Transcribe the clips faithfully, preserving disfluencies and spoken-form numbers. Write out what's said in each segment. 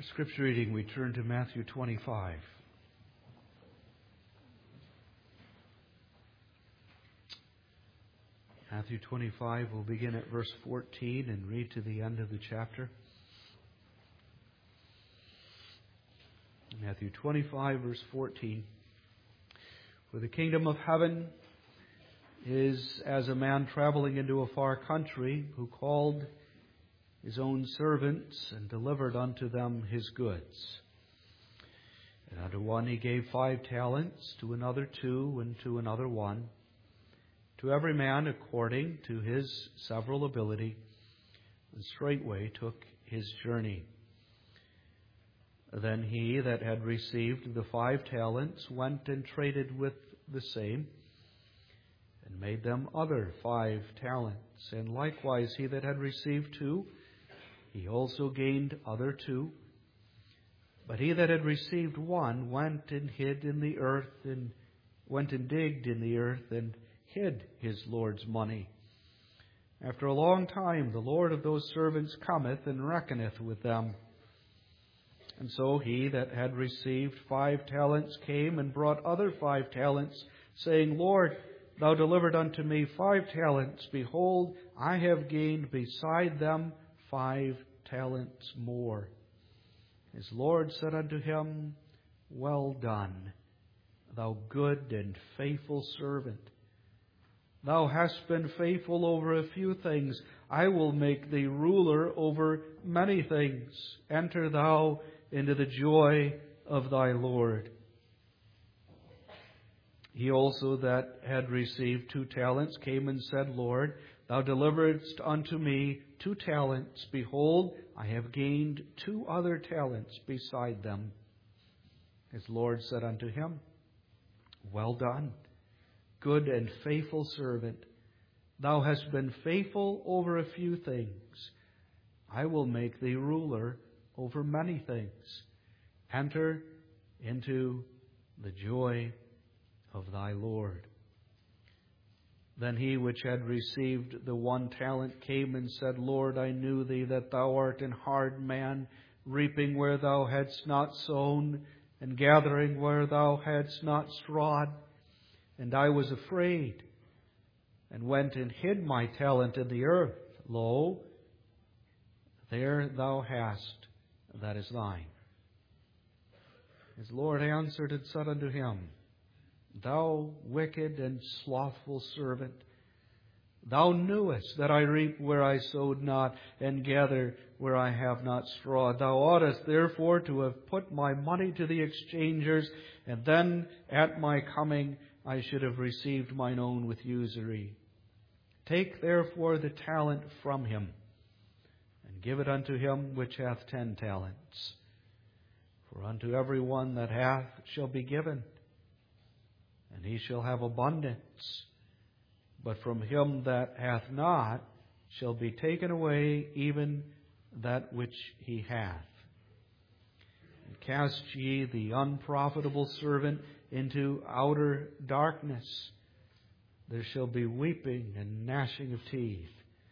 Scripture reading, we turn to Matthew twenty-five. Matthew twenty-five, we'll begin at verse fourteen and read to the end of the chapter. Matthew twenty-five, verse fourteen. For the kingdom of heaven is as a man traveling into a far country, who called his own servants and delivered unto them his goods. And unto one he gave five talents, to another two, and to another one, to every man according to his several ability, and straightway took his journey. Then he that had received the five talents went and traded with the same, and made them other five talents. And likewise he that had received two, he also gained other two. But he that had received one went and hid in the earth, and went and digged in the earth, and hid his Lord's money. After a long time the Lord of those servants cometh and reckoneth with them. And so he that had received five talents came and brought other five talents, saying, Lord, thou delivered unto me five talents. Behold, I have gained beside them five talents more. His Lord said unto him, Well done, thou good and faithful servant. Thou hast been faithful over a few things. I will make thee ruler over many things. Enter thou into the joy of thy Lord. He also that had received two talents came and said, Lord, thou deliveredst unto me two talents. Behold, I have gained two other talents beside them. His Lord said unto him, Well done, good and faithful servant. Thou hast been faithful over a few things. I will make thee ruler over many things. Enter into the joy of thy Lord. Then he which had received the one talent came and said, Lord, I knew thee that thou art an hard man, reaping where thou hadst not sown, and gathering where thou hadst not strawed. And I was afraid, and went and hid my talent in the earth. Lo, there thou hast that is thine. His Lord answered and said unto him, Thou wicked and slothful servant, thou knewest that I reap where I sowed not, and gather where I have not strawed. Thou oughtest therefore to have put my money to the exchangers, and then at my coming I should have received mine own with usury. Take therefore the talent from him, and give it unto him which hath ten talents. For unto every one that hath shall be given, and he shall have abundance. But from him that hath not shall be taken away even that which he hath. And cast ye the unprofitable servant into outer darkness. There shall be weeping and gnashing of teeth.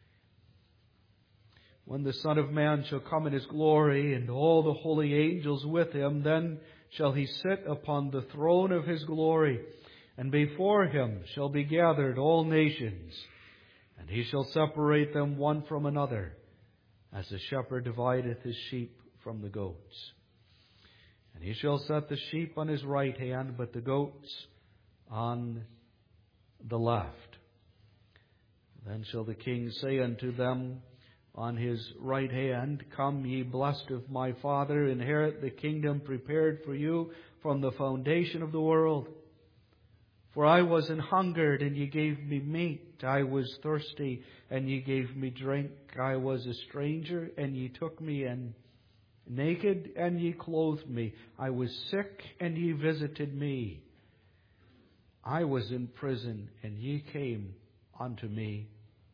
When the Son of Man shall come in his glory, and all the holy angels with him, then shall he sit upon the throne of his glory, and before him shall be gathered all nations, and he shall separate them one from another, as the shepherd divideth his sheep from the goats. And he shall set the sheep on his right hand, but the goats on the left. Then shall the King say unto them on his right hand, Come, ye blessed of my Father, inherit the kingdom prepared for you from the foundation of the world. For I was an hungered, and ye gave me meat. I was thirsty, and ye gave me drink. I was a stranger, and ye took me in. Naked, and ye clothed me. I was sick, and ye visited me. I was in prison, and ye came unto me.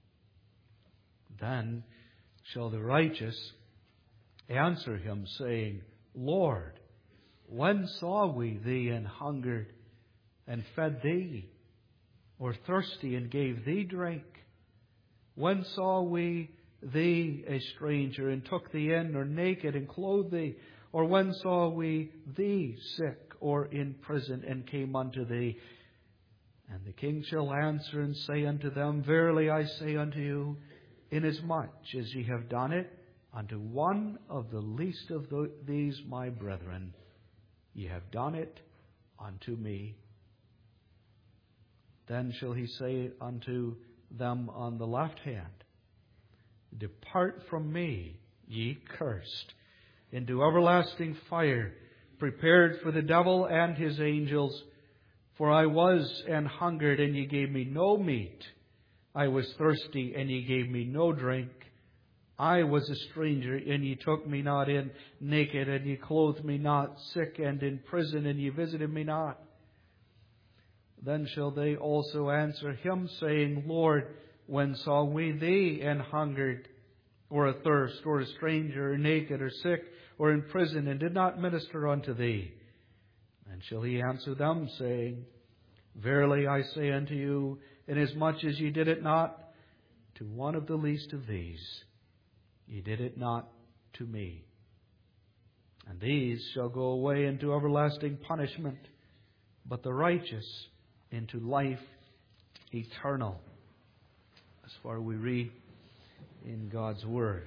Then shall the righteous answer him, saying, Lord, when saw we thee an hungered, and fed thee, or thirsty, and gave thee drink? When saw we thee a stranger, and took thee in, or naked, and clothed thee? Or when saw we thee sick, or in prison, and came unto thee? And the king shall answer and say unto them, Verily I say unto you, inasmuch as ye have done it unto one of the least of the, these my brethren, ye have done it unto me. Then shall he say unto them on the left hand, Depart from me, ye cursed, into everlasting fire, prepared for the devil and his angels. For I was and hungered, and ye gave me no meat. I was thirsty, and ye gave me no drink. I was a stranger, and ye took me not in, naked, and ye clothed me not, sick, and in prison, and ye visited me not. Then shall they also answer him, saying, Lord, when saw we thee an hungered, or athirst, or a stranger, or naked, or sick, or in prison, and did not minister unto thee? And shall he answer them, saying, Verily I say unto you, inasmuch as ye did it not to one of the least of these, ye did it not to me. And these shall go away into everlasting punishment, but the righteous into life eternal. As far as we read in God's Word.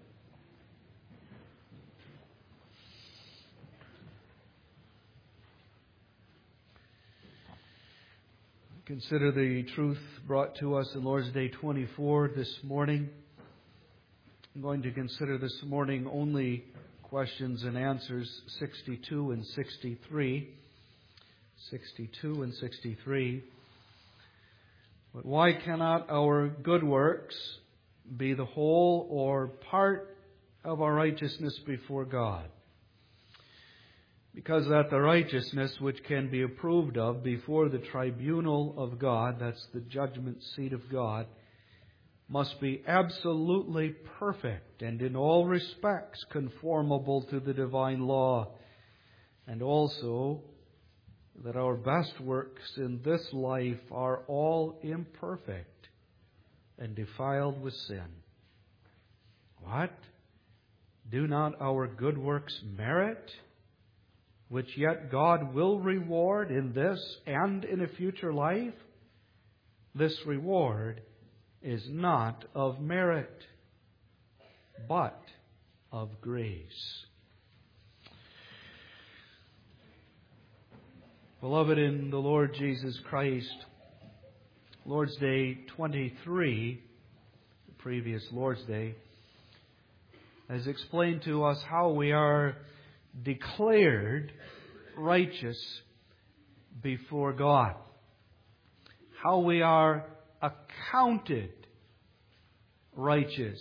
Consider the truth brought to us in Lord's Day twenty-four this morning. I'm going to consider this morning only questions and answers sixty-two and sixty-three. sixty-two and sixty-three. But why cannot our good works be the whole or part of our righteousness before God? Because that the righteousness which can be approved of before the tribunal of God, that's the judgment seat of God, must be absolutely perfect and in all respects conformable to the divine law, and also that our best works in this life are all imperfect and defiled with sin. What? Do not our good works merit, which yet God will reward in this and in a future life? This reward is not of merit, but of grace. Beloved in the Lord Jesus Christ, Lord's Day twenty-three, the previous Lord's Day, has explained to us how we are declared righteous before God. How we are accounted righteous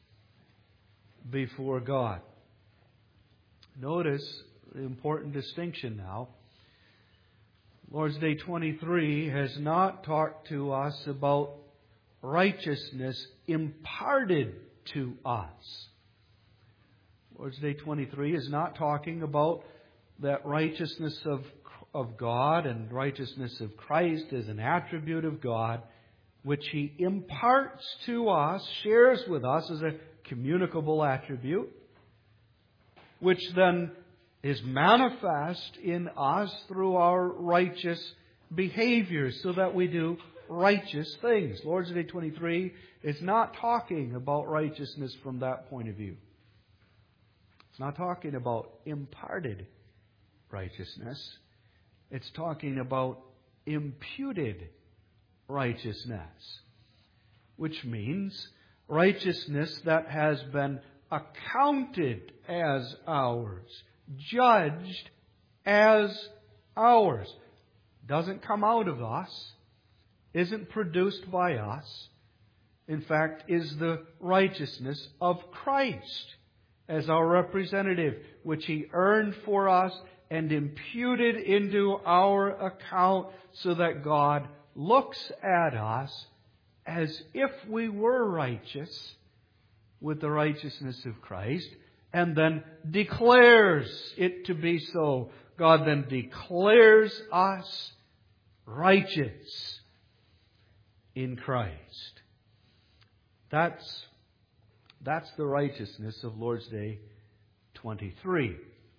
before God. Notice the important distinction now. Lord's Day twenty-three has not talked to us about righteousness imparted to us. Lord's Day twenty-three is not talking about that righteousness of, of God and righteousness of Christ as an attribute of God, which He imparts to us, shares with us as a communicable attribute, which then is manifest in us through our righteous behavior, so that we do righteous things. Lord's Day twenty-three is not talking about righteousness from that point of view. It's not talking about imparted righteousness. It's talking about imputed righteousness, which means righteousness that has been accounted as ours, judged as ours. Doesn't come out of us, isn't produced by us. In fact, is the righteousness of Christ as our representative, which He earned for us and imputed into our account, so that God looks at us as if we were righteous with the righteousness of Christ, and then declares it to be so. God then declares us righteous in Christ. That's That's the righteousness of Lord's Day twenty-three.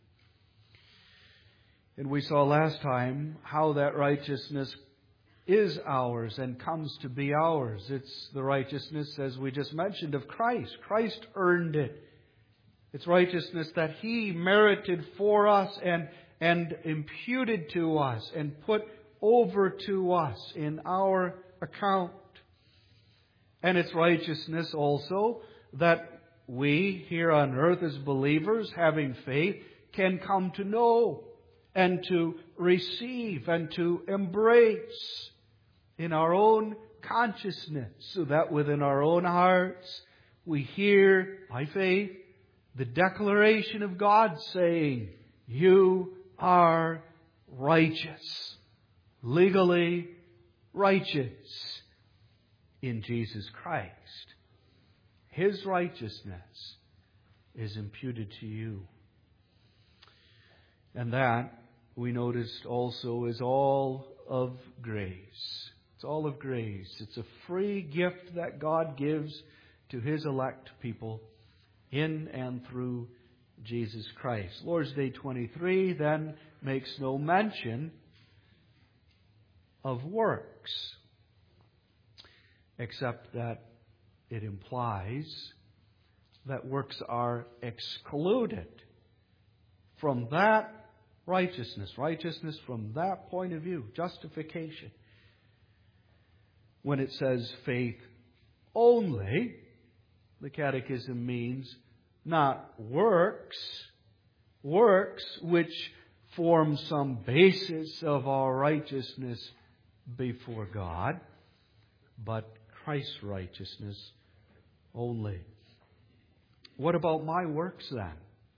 And we saw last time how that righteousness is ours and comes to be ours. It's the righteousness, as we just mentioned, of Christ. Christ earned it. It's righteousness that He merited for us and, and imputed to us and put over to us in our account. And it's righteousness also that we here on earth as believers, having faith, can come to know and to receive and to embrace in our own consciousness, so that within our own hearts we hear by faith the declaration of God saying, "You are righteous, legally righteous in Jesus Christ." His righteousness is imputed to you. And that, we noticed also, is all of grace. It's all of grace. It's a free gift that God gives to His elect people in and through Jesus Christ. Lord's Day twenty-three then makes no mention of works, except that it implies that works are excluded from that righteousness. Righteousness from that point of view. Justification. When it says faith only, the Catechism means not works, works which form some basis of our righteousness before God, but Christ's righteousness only. What about my works then?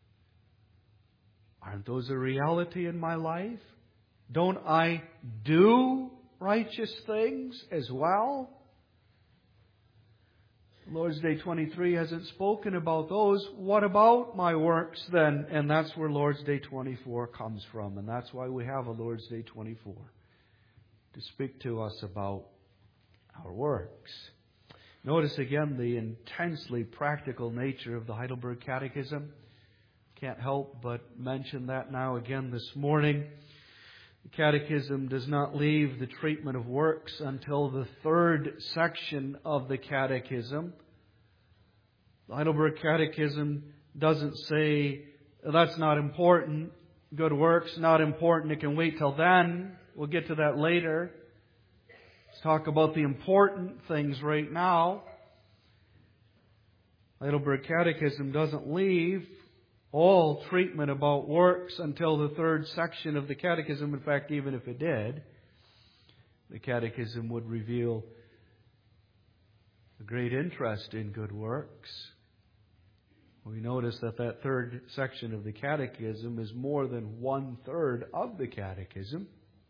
Aren't those a reality in my life? Don't I do righteous things as well? Lord's Day twenty-three hasn't spoken about those. What about my works then? And that's where Lord's Day twenty-four comes from. And that's why we have a Lord's Day twenty-four, to speak to us about our works. Notice again the intensely practical nature of the Heidelberg Catechism. Can't help but mention that now again this morning. The Catechism does not leave the treatment of works until the third section of the Catechism. The Heidelberg Catechism doesn't say, that's not important, good works, not important, it can wait till then. We'll get to that later. Let's talk about the important things right now. The Heidelberg Catechism doesn't leave all treatment about works until the third section of the Catechism. In fact, even if it did, the Catechism would reveal a great interest in good works. We notice that that third section of the Catechism is more than one-third of the Catechism.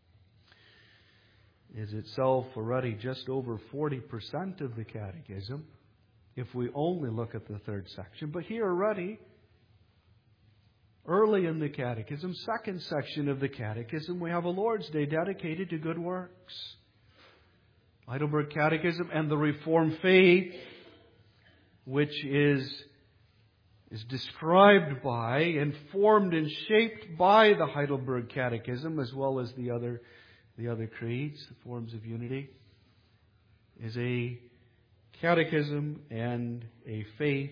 Is itself already just over forty percent of the Catechism, if we only look at the third section. But here already, early in the Catechism, second section of the Catechism, we have a Lord's Day dedicated to good works. Heidelberg Catechism and the Reformed faith, which is, is described by, informed and shaped by the Heidelberg Catechism, as well as the other, the other creeds, the forms of unity, is a catechism and a faith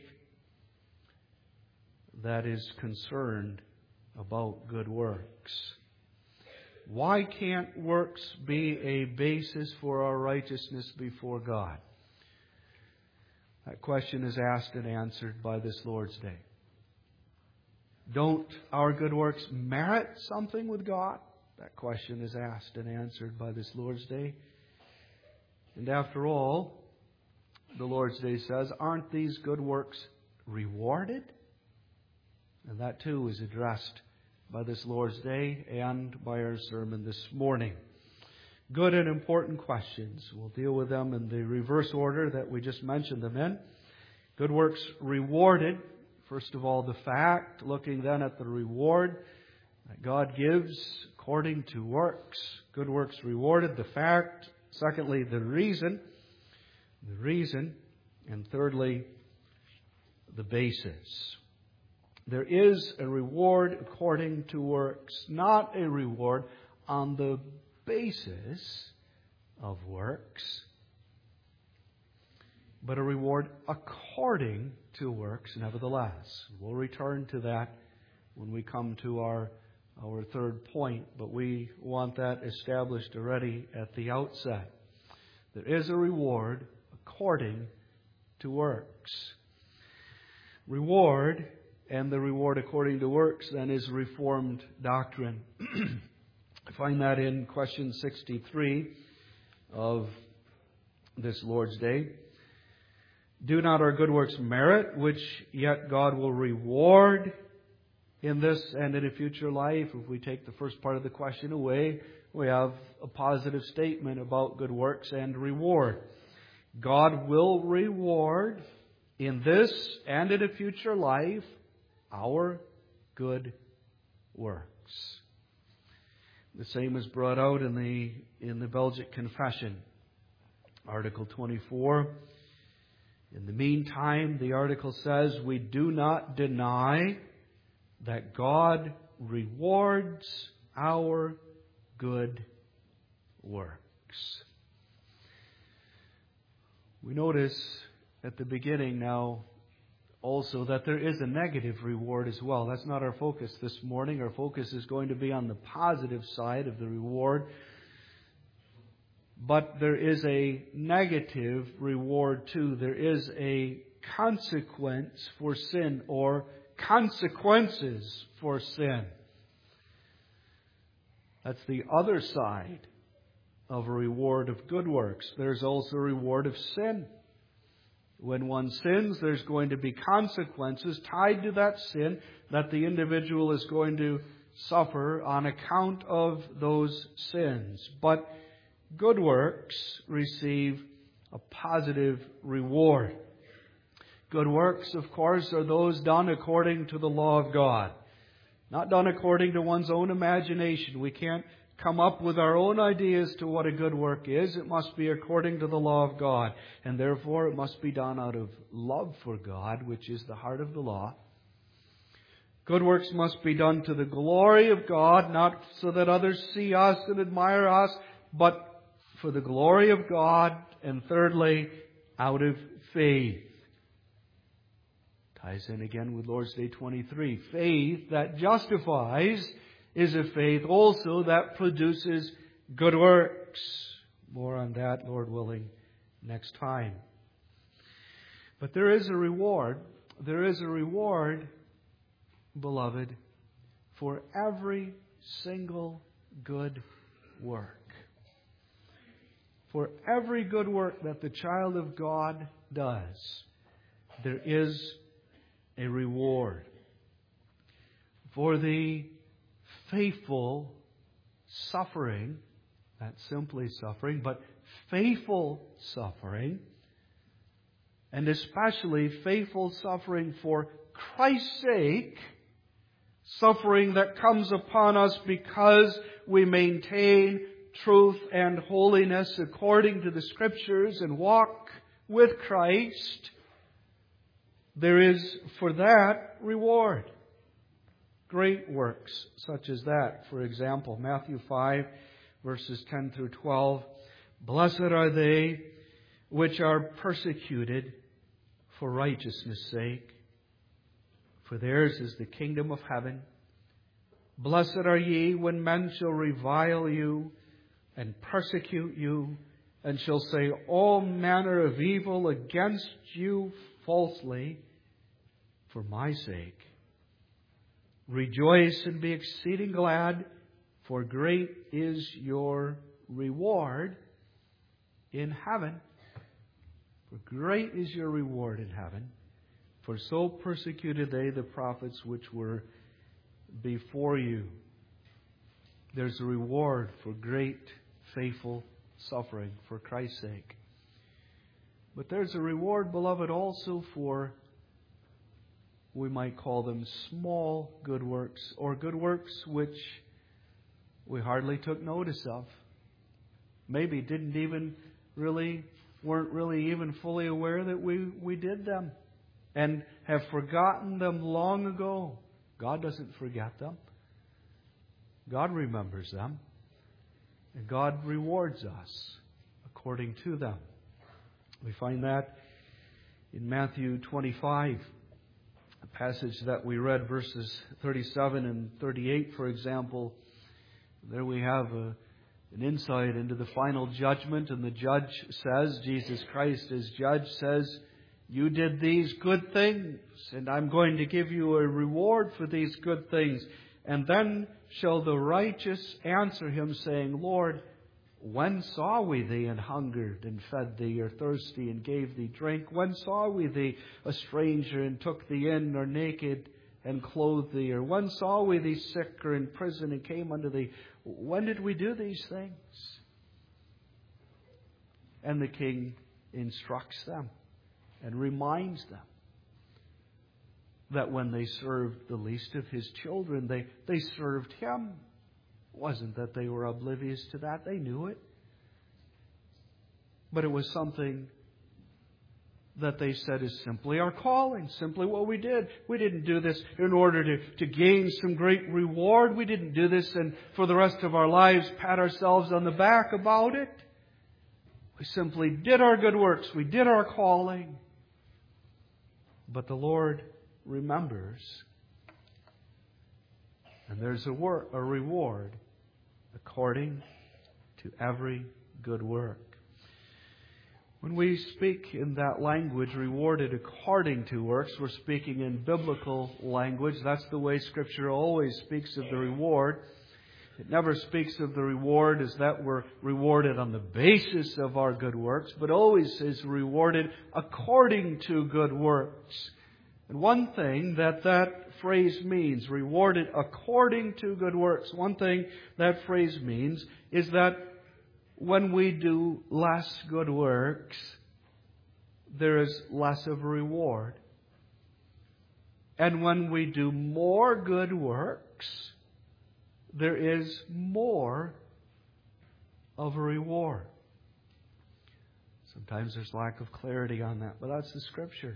that is concerned about good works. Why can't works be a basis for our righteousness before God? That question is asked and answered by this Lord's Day. Don't our good works merit something with God? That question is asked and answered by this Lord's Day. And after all, the Lord's Day says, aren't these good works rewarded? And that too is addressed by this Lord's Day and by our sermon this morning. Good and important questions. We'll deal with them in the reverse order that we just mentioned them in. Good works rewarded. First of all, the fact, looking then at the reward that God gives according to works. Good works rewarded. The fact. Secondly, the reason. The reason. And thirdly, the basis. There is a reward according to works, not a reward on the basis of works, but a reward according to works nevertheless. We'll return to that when we come to our, our third point, but we want that established already at the outset. There is a reward according to works. Reward, and the reward according to works, then, is Reformed doctrine. I find that in question sixty-three of this Lord's Day. Do not our good works merit, which yet God will reward in this and in a future life? If we take the first part of the question away, we have a positive statement about good works and reward. God will reward in this and in a future life our good works. The same is brought out in the in the Belgic Confession, Article twenty-four. In the meantime, the article says, we do not deny that God rewards our good works. We notice at the beginning now also that there is a negative reward as well. That's not our focus this morning. Our focus is going to be on the positive side of the reward. But there is a negative reward too. There is a consequence for sin, or consequences for sin. That's the other side of a reward of good works. There's also a reward of sin. When one sins, there's going to be consequences tied to that sin that the individual is going to suffer on account of those sins. But good works receive a positive reward. Good works, of course, are those done according to the law of God. Not done according to one's own imagination. We can't come up with our own ideas to what a good work is. It must be according to the law of God. And therefore it must be done out of love for God, which is the heart of the law. Good works must be done to the glory of God, not so that others see us and admire us, but for the glory of God, and thirdly, out of faith. Ties in again with Lord's Day twenty-three. Faith that justifies is a faith also that produces good works. More on that, Lord willing, next time. But there is a reward. There is a reward, beloved, for every single good work. For every good work that the child of God does, there is a reward. For the faithful suffering, not simply suffering, but faithful suffering, and especially faithful suffering for Christ's sake, suffering that comes upon us because we maintain truth and holiness according to the Scriptures and walk with Christ, there is for that reward. Great works such as that. For example, Matthew five, verses ten through twelve. Blessed are they which are persecuted for righteousness' sake, for theirs is the kingdom of heaven. Blessed are ye when men shall revile you and persecute you, and shall say all manner of evil against you falsely for my sake. Rejoice and be exceeding glad, for great is your reward in heaven. For great is your reward in heaven. For so persecuted they the prophets which were before you. There's a reward for great, faithful suffering for Christ's sake. But there's a reward, beloved, also for, we might call them small good works, or good works which we hardly took notice of. Maybe didn't even really, weren't really even fully aware that we, we did them. and have forgotten them long ago. God doesn't forget them. God remembers them. And God rewards us according to them. We find that in Matthew twenty-five, a passage that we read, verses thirty-seven and thirty-eight, for example. There we have a, an insight into the final judgment, and the judge says, Jesus Christ as judge says, you did these good things, and I'm going to give you a reward for these good things. And then shall the righteous answer him, saying, Lord, when saw we thee and hungered and fed thee, or thirsty and gave thee drink? When saw we thee a stranger and took thee in, or naked and clothed thee? Or when saw we thee sick or in prison and came unto thee? When did we do these things? And the king instructs them and reminds them that when they served the least of his children, they, they served him. It wasn't that they were oblivious to that. They knew it. But it was something that they said is simply our calling, simply what we did. We didn't do this in order to, to gain some great reward. We didn't do this and for the rest of our lives pat ourselves on the back about it. We simply did our good works. We did our calling. But the Lord remembers. And there's a, wor- a reward according to every good work. When we speak in that language, rewarded according to works, we're speaking in biblical language. That's the way Scripture always speaks of the reward. It never speaks of the reward as that we're rewarded on the basis of our good works, but always is rewarded according to good works. And one thing that that phrase means, rewarded according to good works, one thing that phrase means is that when we do less good works, there is less of a reward. And when we do more good works, there is more of a reward. Sometimes there's lack of clarity on that, but that's the Scripture.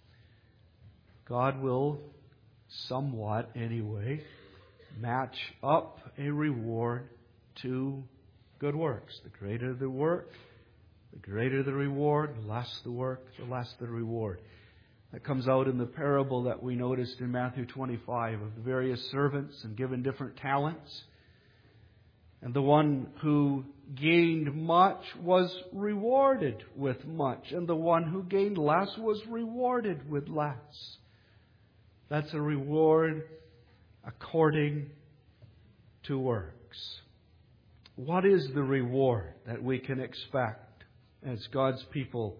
God will, somewhat anyway, match up a reward to good works. The greater the work, the greater the reward. The less the work, the less the reward. That comes out in the parable that we noticed in Matthew twenty-five of the various servants and given different talents. And the one who gained much was rewarded with much. And the one who gained less was rewarded with less. That's a reward according to works. What is the reward that we can expect as God's people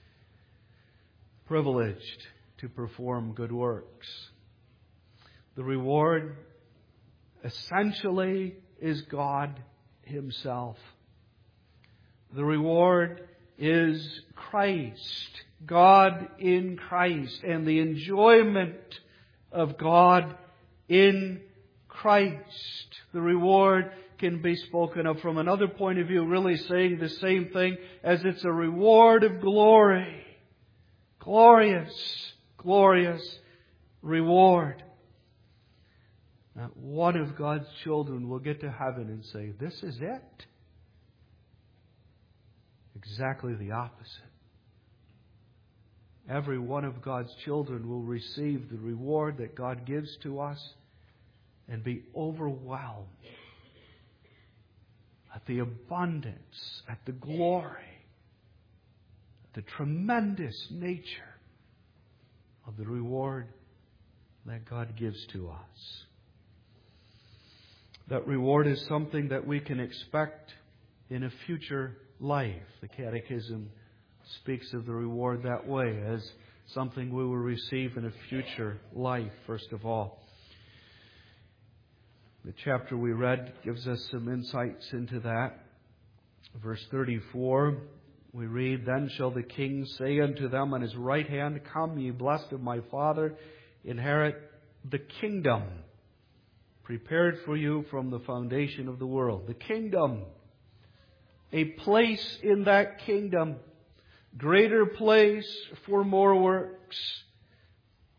privileged to perform good works? The reward essentially is God Himself. The reward is Christ, God in Christ, and the enjoyment of God in Christ. The reward can be spoken of from another point of view, really saying the same thing, as it's a reward of glory. Glorious, glorious reward. Now, one of God's children will get to heaven and say, this is it. Exactly the opposite. Every one of God's children will receive the reward that God gives to us and be overwhelmed at the abundance, at the glory, at the tremendous nature of the reward that God gives to us. That reward is something that we can expect in a future life. The Catechism speaks of the reward that way, as something we will receive in a future life, first of all. The chapter we read gives us some insights into that. Verse thirty-four, we read, Then shall the king say unto them on his right hand, Come, ye blessed of my Father, inherit the kingdom prepared for you from the foundation of the world. The kingdom, a place in that kingdom, greater place for more works,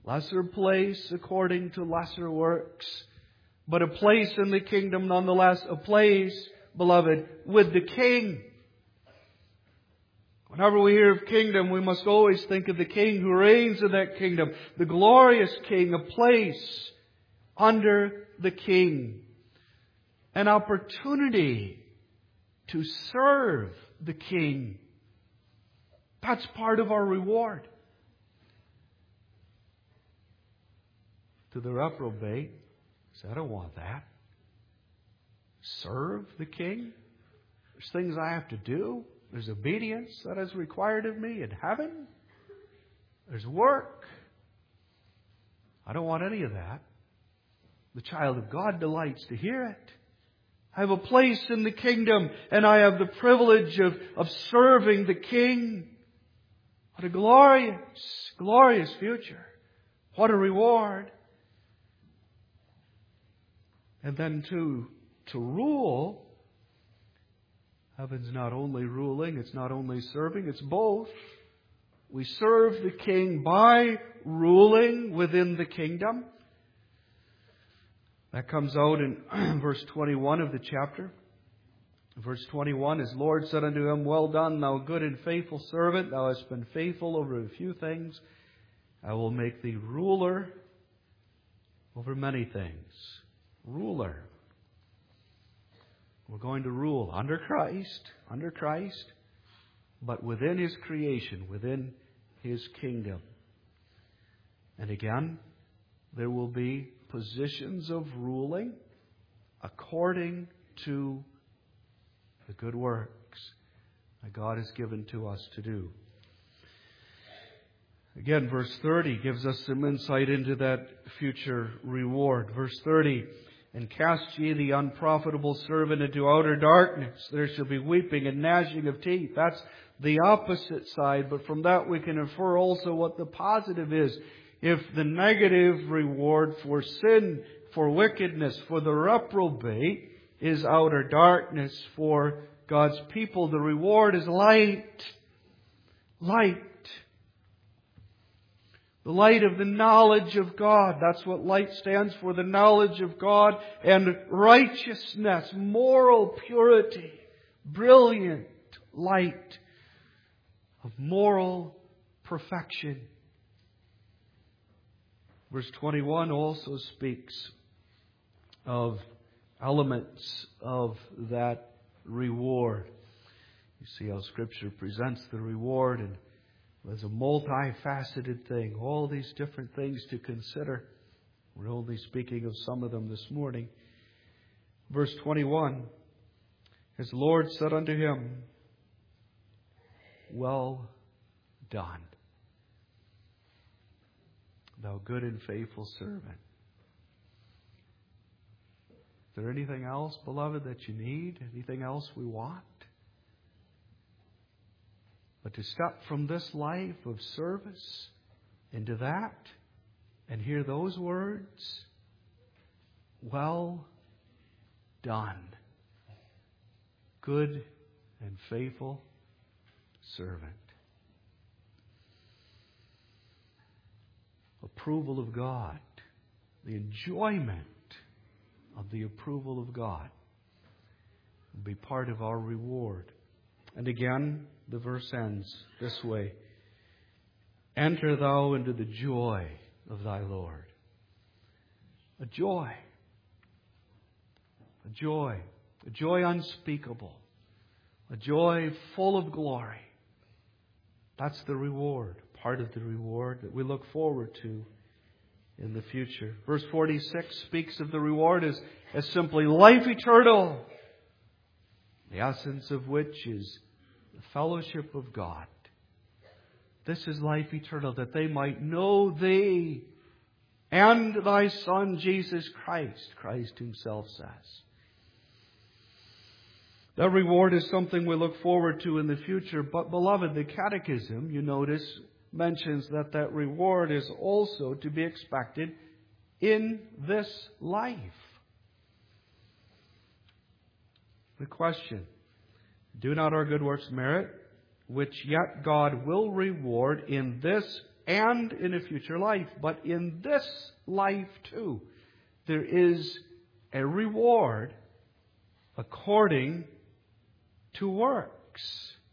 Lesser place according to lesser works, but a place in the kingdom nonetheless, a place, beloved, with the King. Whenever we hear of kingdom, we must always think of the King who reigns in that kingdom, the glorious King, a place under the King, an opportunity to serve the King. That's part of our reward. To the reprobate, say, I don't want that. Serve the King? There's things I have to do. There's obedience that is required of me in heaven. There's work. I don't want any of that. The child of God delights to hear it. I have a place in the kingdom, and I have the privilege of, of serving the King. What a glorious, glorious future. What a reward. And then to, to rule, heaven's not only ruling, it's not only serving, it's both. We serve the King by ruling within the kingdom. That comes out in verse twenty-one of the chapter. Verse twenty-one, His Lord said unto him, Well done, thou good and faithful servant. Thou hast been faithful over a few things. I will make thee ruler over many things. Ruler. We're going to rule under Christ, under Christ, but within His creation, within His kingdom. And again, there will be positions of ruling according to the good works that God has given to us to do. Again, verse thirty gives us some insight into that future reward. Verse thirty, And cast ye the unprofitable servant into outer darkness. There shall be weeping and gnashing of teeth. That's the opposite side, but from that we can infer also what the positive is. If the negative reward for sin, for wickedness, for the reprobate is outer darkness, for God's people, the reward is light. Light. The light of the knowledge of God. That's what light stands for. The knowledge of God and righteousness, moral purity, brilliant light of moral perfection. Verse twenty-one also speaks of elements of that reward. You see how Scripture presents the reward and as a multifaceted thing. All these different things to consider. We're only speaking of some of them this morning. Verse twenty-one. His Lord said unto him, Well done, thou good and faithful servant. Is there anything else, beloved, that you need? Anything else we want? But to step from this life of service into that and hear those words, well done, good and faithful servant. Approval of God, the enjoyment of the approval of God will be part of our reward. And again, the verse ends this way. Enter thou into the joy of thy Lord. A joy. A joy. A joy unspeakable. A joy full of glory. That's the reward. Part of the reward that we look forward to in the future. Verse forty-six speaks of the reward as, as simply life eternal. The essence of which is the fellowship of God. This is life eternal, that they might know Thee and Thy Son, Jesus Christ. Christ Himself says. That reward is something we look forward to in the future. But, beloved, the Catechism, you notice, mentions that that reward is also to be expected in this life. The question, do not our good works merit, which yet God will reward in this and in a future life. But in this life too, there is a reward according to works.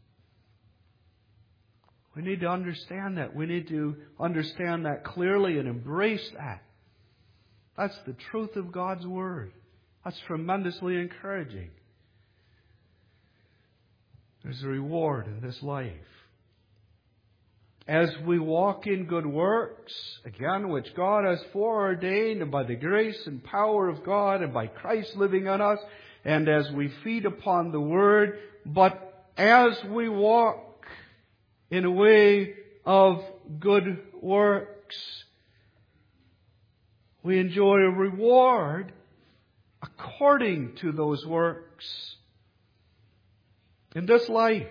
We need to understand that. We need to understand that clearly and embrace that. That's the truth of God's Word. That's tremendously encouraging. There's a reward in this life. As we walk in good works, again, which God has foreordained, and by the grace and power of God, and by Christ living in us, and as we feed upon the Word, but as we walk in a way of good works, we enjoy a reward according to those works in this life.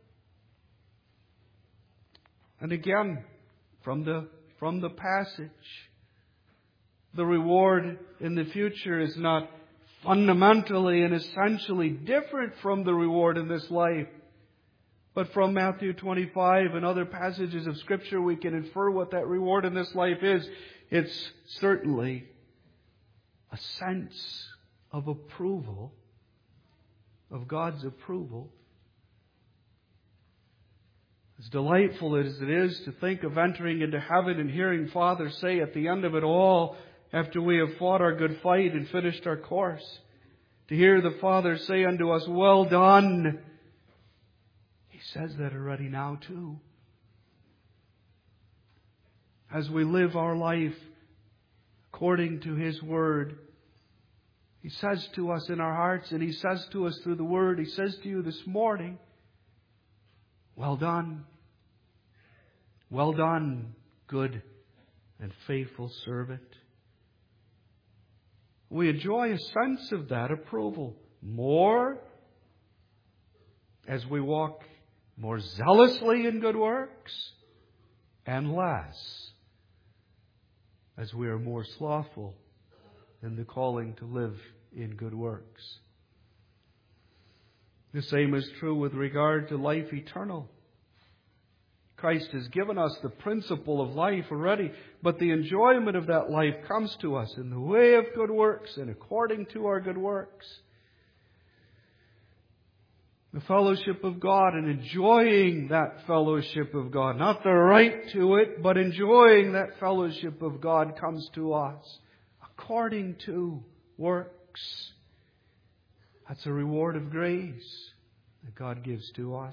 And again, from the, from the passage, the reward in the future is not fundamentally and essentially different from the reward in this life. But from Matthew twenty-five and other passages of Scripture, we can infer what that reward in this life is. It's certainly a sense of approval, of God's approval. As delightful as it is to think of entering into heaven and hearing Father say at the end of it all, after we have fought our good fight and finished our course, to hear the Father say unto us, "Well done." He says that already now too. As we live our life according to His Word, He says to us in our hearts, and He says to us through the Word, He says to you this morning, "Well done. Well done, good and faithful servant." We enjoy a sense of that approval more as we walk more zealously in good works, and less as we are more slothful in the calling to live in good works. The same is true with regard to life eternal. Christ has given us the principle of life already, but the enjoyment of that life comes to us in the way of good works and according to our good works. The fellowship of God and enjoying that fellowship of God. Not the right to it, but enjoying that fellowship of God comes to us according to works. That's a reward of grace that God gives to us.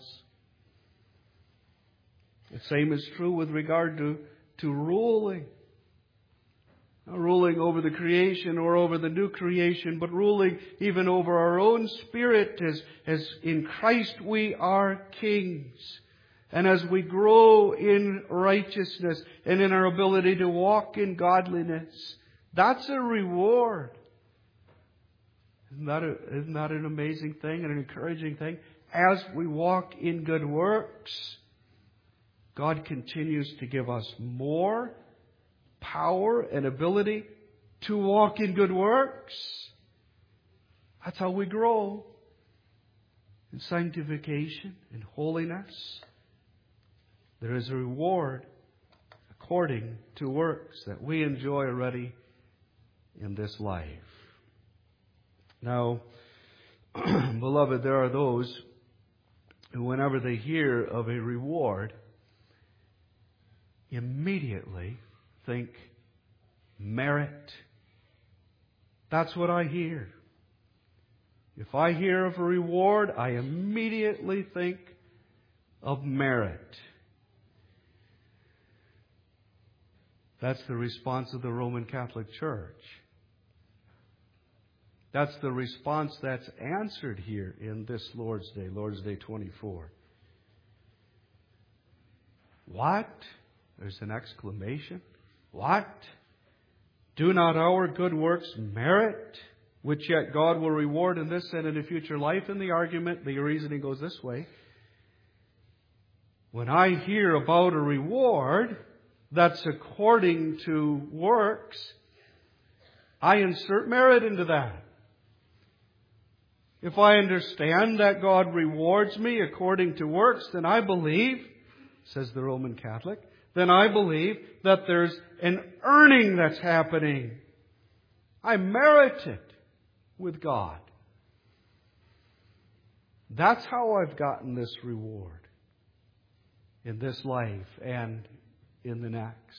The same is true with regard to, to ruling. Not ruling over the creation or over the new creation, but ruling even over our own spirit as, as in Christ we are kings. And as we grow in righteousness and in our ability to walk in godliness, that's a reward. Isn't that, a, isn't that an amazing thing and an encouraging thing? As we walk in good works, God continues to give us more power and ability to walk in good works. That's how we grow in sanctification and holiness. There is a reward according to works that we enjoy already in this life. Now, beloved, there are those who, whenever they hear of a reward, immediately think merit. That's what I hear. If I hear of a reward, I immediately think of merit. That's the response of the Roman Catholic Church. That's the response that's answered here in this Lord's Day, Lord's Day twenty-four. What? There's an exclamation. What? Do not our good works merit, which yet God will reward in this and in a future life? And the argument, the reasoning goes this way. When I hear about a reward that's according to works, I insert merit into that. If I understand that God rewards me according to works, then I believe, says the Roman Catholic, then I believe that there's an earning that's happening. I merit it with God. That's how I've gotten this reward in this life and in the next.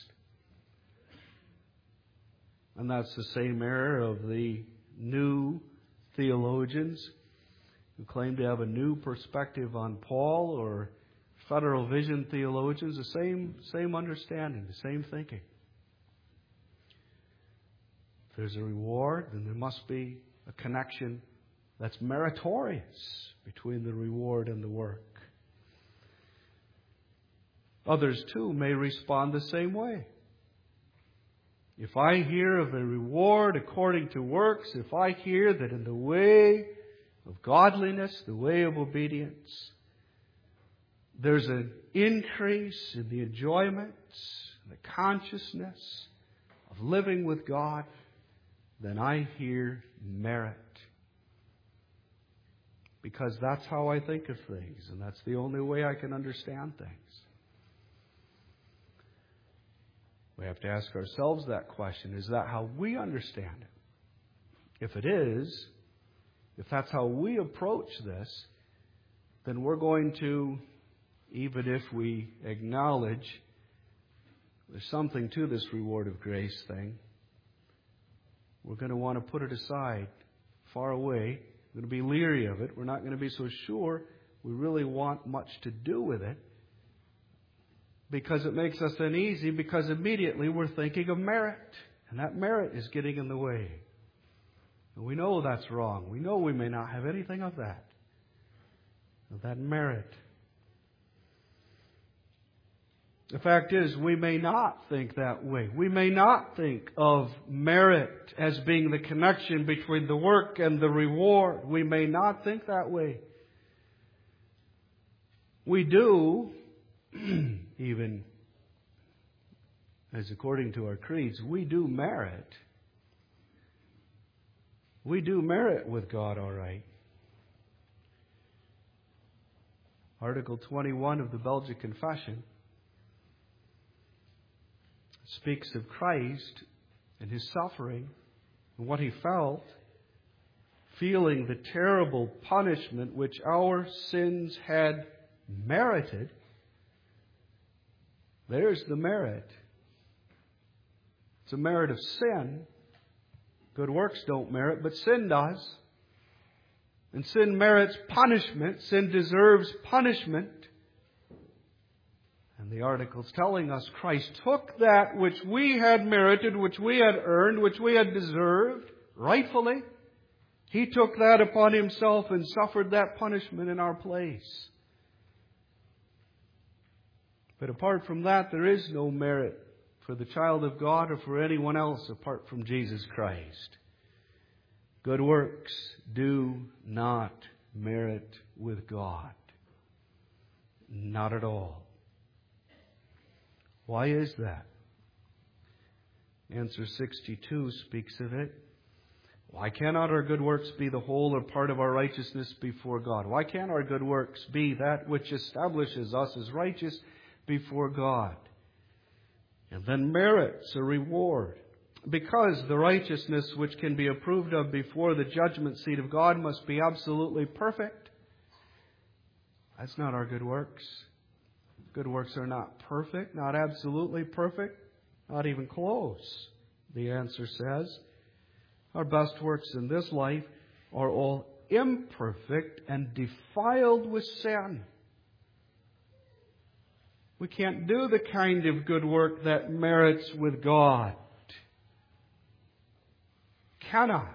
And that's the same error of the new theologians who claim to have a new perspective on Paul, or Federal Vision theologians, the same, same understanding, the same thinking. If there's a reward, then there must be a connection that's meritorious between the reward and the work. Others, too, may respond the same way. If I hear of a reward according to works, if I hear that in the way of godliness, the way of obedience, there's an increase in the enjoyment, the consciousness of living with God, then I hear merit. Because that's how I think of things, and that's the only way I can understand things. We have to ask ourselves that question. Is that how we understand it? If it is, if that's how we approach this, then we're going to, even if we acknowledge there's something to this reward of grace thing, we're going to want to put it aside, far away. We're going to be leery of it. We're not going to be so sure we really want much to do with it, because it makes us uneasy, because immediately we're thinking of merit. And that merit is getting in the way. And we know that's wrong. We know we may not have anything of that. Of that merit. The fact is, we may not think that way. We may not think of merit as being the connection between the work and the reward. We may not think that way. We do, even as according to our creeds, we do merit. We do merit with God, all right. Article twenty-one of the Belgic Confession speaks of Christ and His suffering and what He felt, feeling the terrible punishment which our sins had merited. There's the merit. It's a merit of sin. Good works don't merit, but sin does. And sin merits punishment. Sin deserves punishment. And the article's telling us Christ took that which we had merited, which we had earned, which we had deserved, rightfully. He took that upon Himself and suffered that punishment in our place. But apart from that, there is no merit for the child of God or for anyone else apart from Jesus Christ. Good works do not merit with God. Not at all. Why is that? Answer sixty-two speaks of it. Why cannot our good works be the whole or part of our righteousness before God? Why can't our good works be that which establishes us as righteous before God, and then merits a reward? Because the righteousness which can be approved of before the judgment seat of God must be absolutely perfect. That's not our good works. Good works are not perfect, not absolutely perfect, not even close. The answer says our best works in this life are all imperfect and defiled with sin. We can't do the kind of good work that merits with God. Cannot.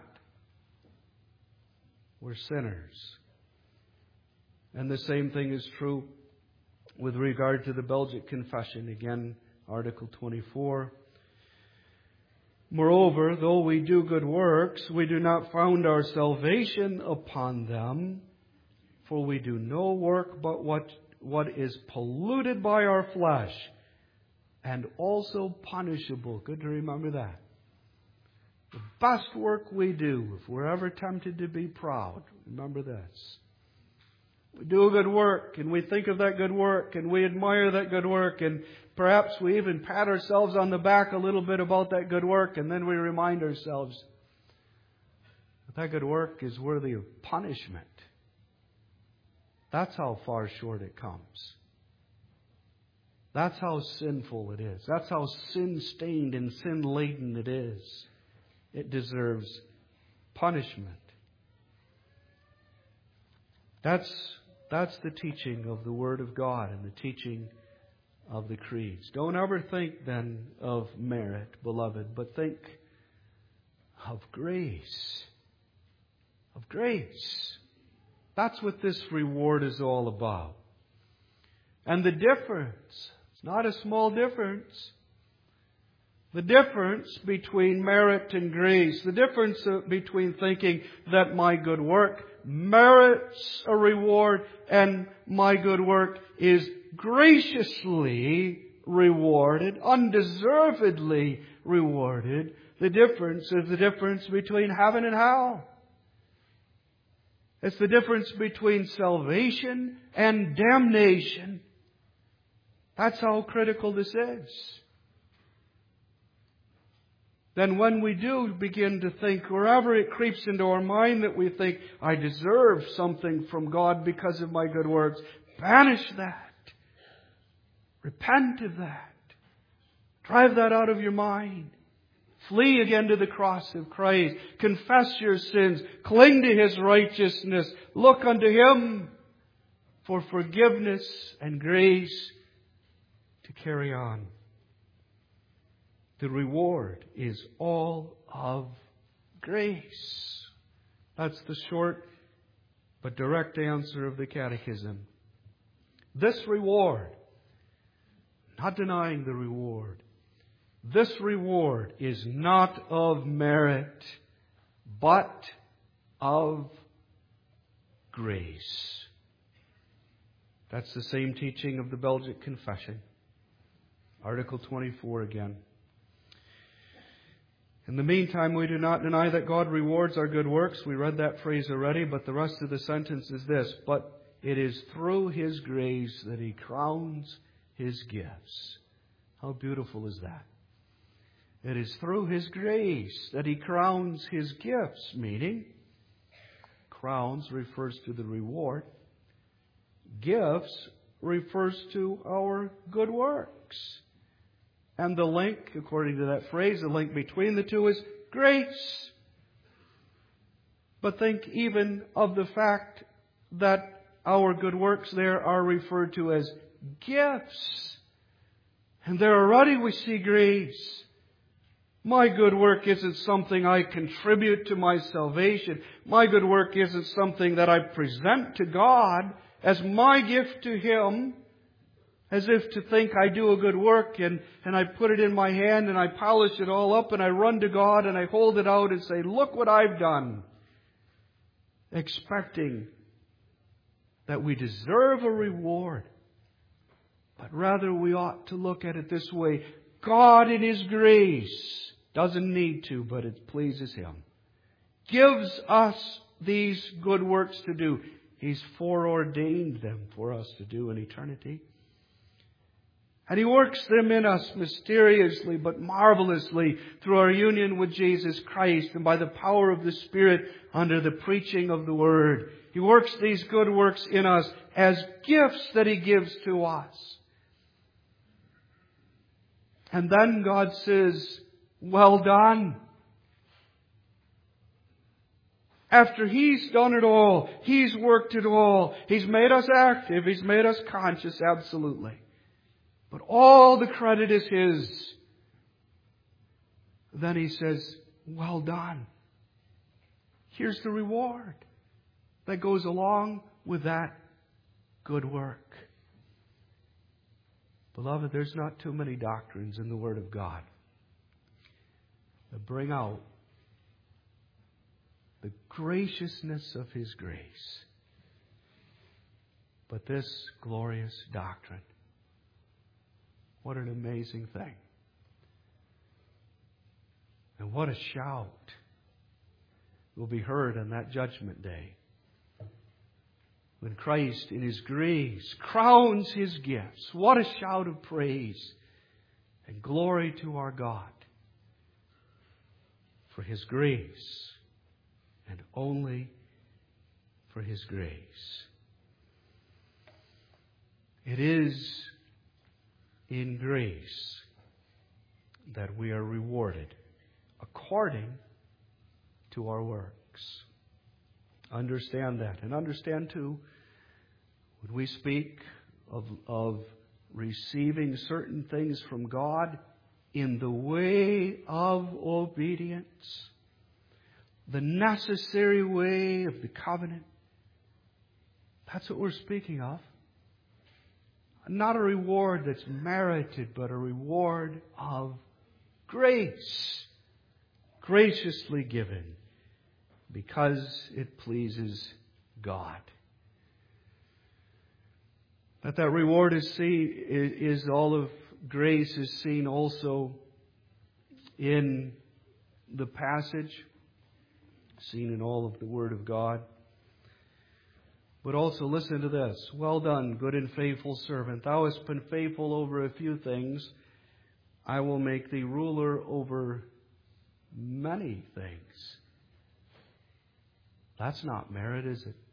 We're sinners. And the same thing is true with regard to the Belgic Confession. Again, Article twenty-four. Moreover, though we do good works, we do not found our salvation upon them, for we do no work but what what is polluted by our flesh, and also punishable. Good to remember that. The best work we do, if we're ever tempted to be proud, remember this. We do a good work, and we think of that good work, and we admire that good work, and perhaps we even pat ourselves on the back a little bit about that good work, and then we remind ourselves that that good work is worthy of punishment. That's how far short it comes. That's how sinful it is. That's how sin-stained and sin-laden it is. It deserves punishment. That's, that's the teaching of the Word of God and the teaching of the creeds. Don't ever think then of merit, beloved, but think of grace. Of grace. That's what this reward is all about. And the difference, it's not a small difference. The difference between merit and grace, the difference between thinking that my good work merits a reward and my good work is graciously rewarded, undeservedly rewarded. The difference is the difference between heaven and hell. It's the difference between salvation and damnation. That's how critical this is. Then when we do begin to think, wherever it creeps into our mind that we think, I deserve something from God because of my good works, banish that. Repent of that. Drive that out of your mind. Flee again to the cross of Christ. Confess your sins. Cling to His righteousness. Look unto Him for forgiveness and grace to carry on. The reward is all of grace. That's the short but direct answer of the Catechism. This reward, not denying the reward, this reward is not of merit, but of grace. That's the same teaching of the Belgic Confession. Article twenty-four again. In the meantime, we do not deny that God rewards our good works. We read that phrase already, but the rest of the sentence is this. But it is through His grace that He crowns His gifts. How beautiful is that? It is through His grace that He crowns His gifts, meaning crowns refers to the reward. Gifts refers to our good works. And the link, according to that phrase, the link between the two is grace. But think even of the fact that our good works there are referred to as gifts. And there already we see grace. My good work isn't something I contribute to my salvation. My good work isn't something that I present to God as my gift to Him. As if to think I do a good work and, and I put it in my hand and I polish it all up and I run to God and I hold it out and say, look what I've done. Expecting that we deserve a reward. But rather we ought to look at it this way. God in His grace doesn't need to, but it pleases Him. Gives us these good works to do. He's foreordained them for us to do in eternity. And He works them in us mysteriously but marvelously through our union with Jesus Christ and by the power of the Spirit under the preaching of the Word. He works these good works in us as gifts that He gives to us. And then God says, well done. After He's done it all, He's worked it all, He's made us active, He's made us conscious, absolutely. But all the credit is His. Then He says, well done. Here's the reward that goes along with that good work. Beloved, there's not too many doctrines in the Word of God that bring out the graciousness of His grace. But this glorious doctrine, what an amazing thing. And what a shout will be heard on that judgment day when Christ in His grace crowns His gifts. What a shout of praise and glory to our God for His grace, and only for His grace. It is in grace that we are rewarded according to our works. Understand that. And understand too, when we speak of, of receiving certain things from God in the way of obedience, the necessary way of the covenant, that's what we're speaking of. Not a reward that's merited, but a reward of grace, graciously given, because it pleases God. That that reward is seen, is all of grace is seen also in the passage, seen in all of the Word of God. But also listen to this. Well done, good and faithful servant. Thou hast been faithful over a few things. I will make thee ruler over many things. That's not merit, is it?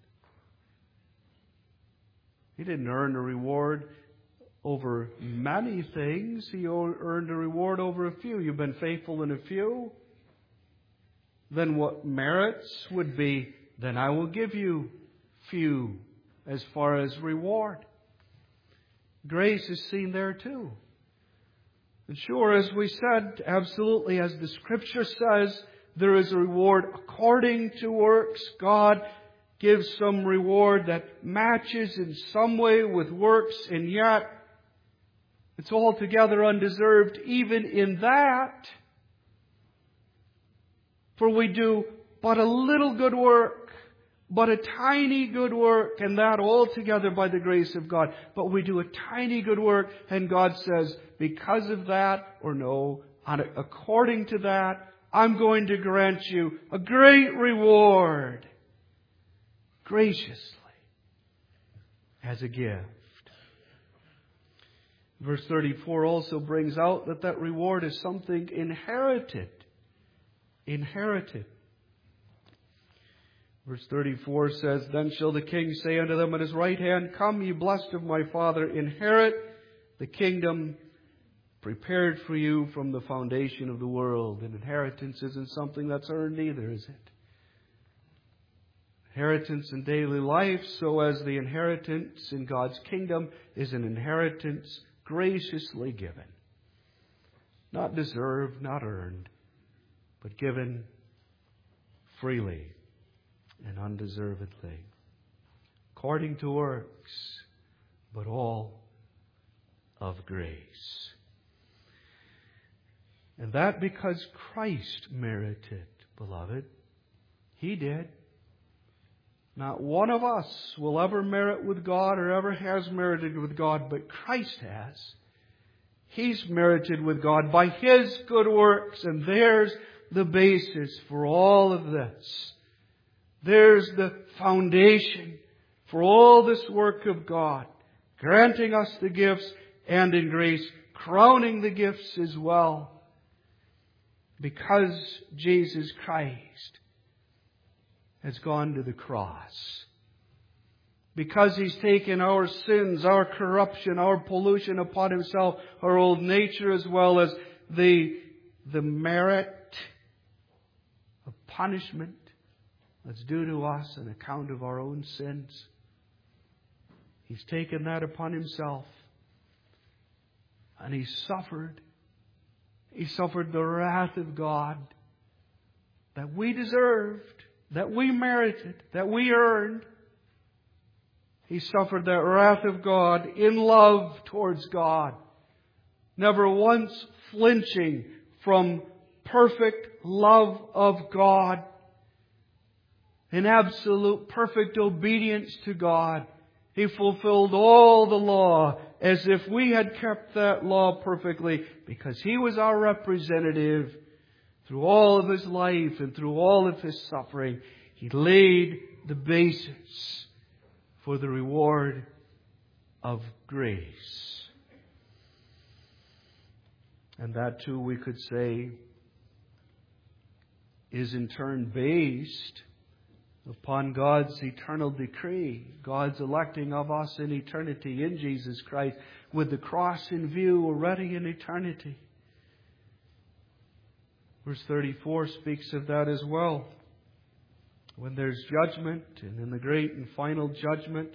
He didn't earn a reward over many things. He earned a reward over a few. You've been faithful in a few. Then what merits would be, then I will give you few as far as reward. Grace is seen there too. And sure, as we said, absolutely, as the Scripture says, there is a reward according to works. God gives some reward that matches in some way with works, and yet it's altogether undeserved even in that. For we do but a little good work, but a tiny good work, and that altogether by the grace of God. But we do a tiny good work, and God says, because of that, or no, according to that, I'm going to grant you a great reward, graciously, as a gift. Verse thirty-four also brings out that that reward is something inherited. Inherited. Verse thirty-four says, Then shall the king say unto them on his right hand, Come, ye blessed of my Father, inherit the kingdom prepared for you from the foundation of the world. And inheritance isn't something that's earned either, is it? Inheritance in daily life, so as the inheritance in God's kingdom is an inheritance graciously given. Not deserved, not earned, but given freely and undeservedly, according to works, but all of grace. And that because Christ merited, beloved. He did. Not one of us will ever merit with God or ever has merited with God, but Christ has. He's merited with God by His good works, and there's the basis for all of this. There's the foundation for all this work of God, granting us the gifts and in grace, crowning the gifts as well. Because Jesus Christ has gone to the cross. Because He's taken our sins, our corruption, our pollution upon Himself, our old nature, as well as the, the merit of punishment that's due to us on account of our own sins. He's taken that upon Himself. And He suffered. He suffered the wrath of God that we deserved, that we merited, that we earned. He suffered that wrath of God in love towards God, never once flinching from perfect love of God, in absolute perfect obedience to God. He fulfilled all the law as if we had kept that law perfectly, because He was our representative through all of His life and through all of His suffering. He laid the basis for the reward of grace. And that too, we could say, is in turn based upon God's eternal decree, God's electing of us in eternity in Jesus Christ, with the cross in view already in eternity. Verse thirty-four speaks of that as well. When there's judgment, and in the great and final judgment,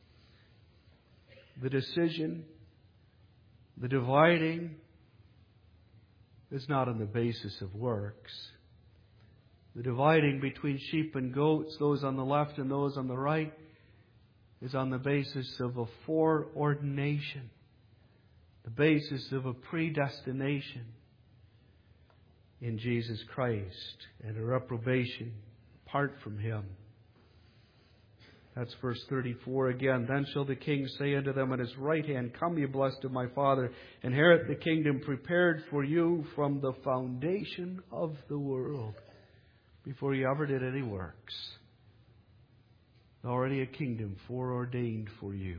the decision, the dividing, is not on the basis of works. The dividing between sheep and goats, those on the left and those on the right, is on the basis of a foreordination, the basis of a predestination in Jesus Christ, and a reprobation apart from Him. That's verse thirty-four again. Then shall the King say unto them on His right hand, Come, ye blessed of my Father, inherit the kingdom prepared for you from the foundation of the world. Before you ever did any works, already a kingdom foreordained for you.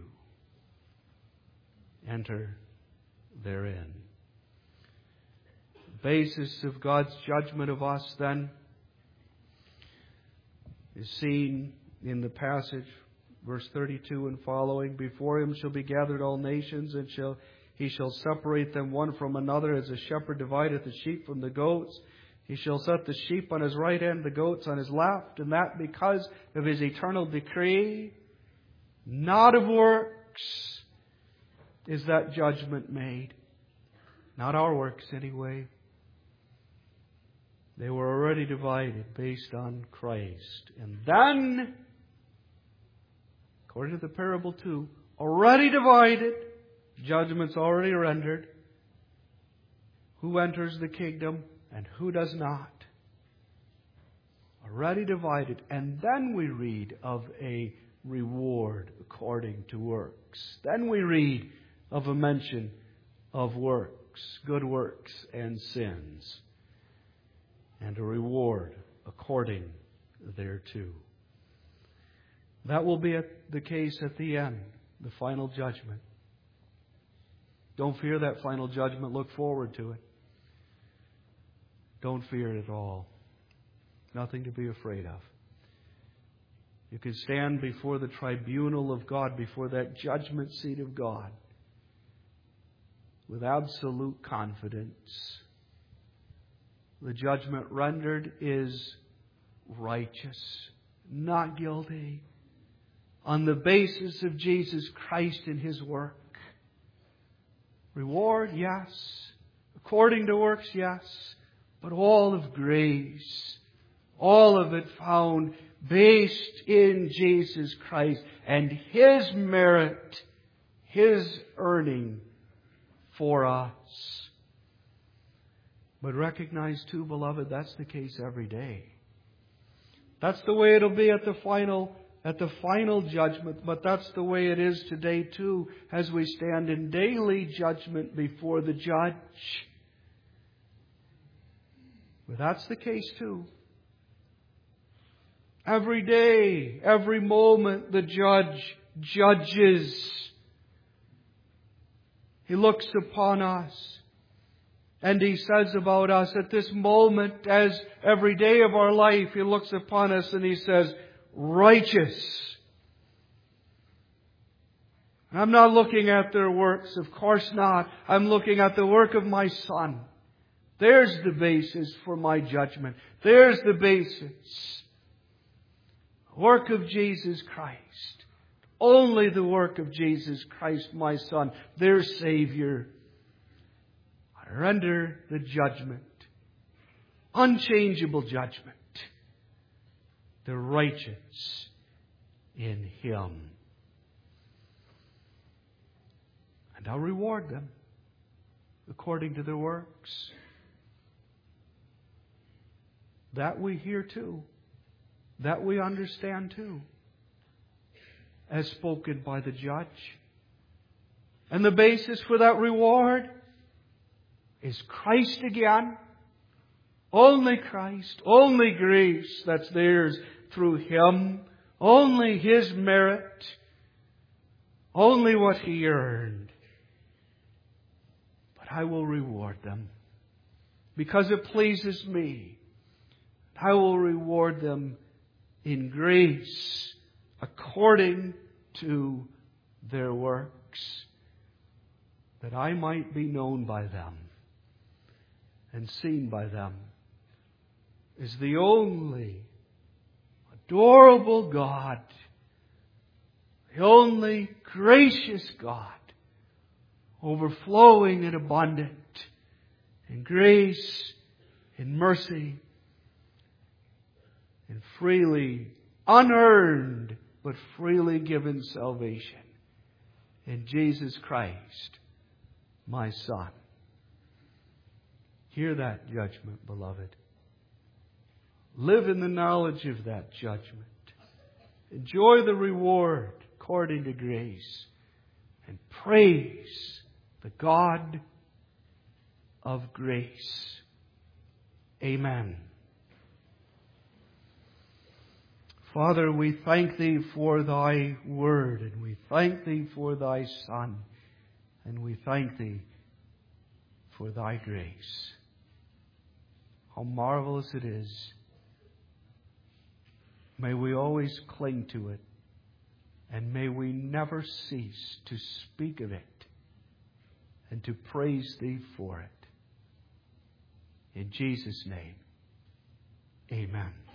Enter therein. The basis of God's judgment of us then is seen in the passage, verse thirty-two and following. Before Him shall be gathered all nations, and shall He shall separate them one from another, as a shepherd divideth the sheep from the goats. He shall set the sheep on His right hand, the goats on His left, and that because of His eternal decree, not of works, is that judgment made. Not our works anyway. They were already divided based on Christ. And then, according to the parable too, already divided, judgment's already rendered. Who enters the kingdom and who does not? Already divided. And then we read of a reward according to works. Then we read of a mention of works, good works and sins, and a reward according thereto. That will be the case at the end, the final judgment. Don't fear that final judgment. Look forward to it. Don't fear it at all. Nothing to be afraid of. You can stand before the tribunal of God, before that judgment seat of God, with absolute confidence. The judgment rendered is righteous, not guilty, on the basis of Jesus Christ and His work. Reward, yes. According to works, yes. But all of grace, all of it found based in Jesus Christ and His merit, His earning for us. But recognize too, beloved, that's the case every day. That's the way it'll be at the final at the final judgment, but that's the way it is today too, as we stand in daily judgment before the judge. But that's the case too. Every day, every moment, the judge judges. He looks upon us. And He says about us at this moment, as every day of our life, He looks upon us and He says, righteous. I'm not looking at their works, of course not. I'm looking at the work of my Son. There's the basis for my judgment. There's the basis. Work of Jesus Christ. Only the work of Jesus Christ, my Son, their Savior. I render the judgment. Unchangeable judgment. The righteous in Him. And I'll reward them according to their works. That we hear too. That we understand too. As spoken by the judge. And the basis for that reward is Christ again. Only Christ. Only grace that's theirs through Him. Only His merit. only what he earned. But I will reward them because it pleases me. I will reward them in grace according to their works, that I might be known by them and seen by them as the only adorable God, the only gracious God, overflowing and abundant in grace, in mercy, and freely, unearned, but freely given salvation in Jesus Christ, my Son. Hear that judgment, beloved. Live in the knowledge of that judgment. Enjoy the reward according to grace. And praise the God of grace. Amen. Father, we thank Thee for Thy Word, and we thank Thee for Thy Son, and we thank Thee for Thy grace. How marvelous it is. May we always cling to it, and may we never cease to speak of it and to praise Thee for it. In Jesus' name, amen.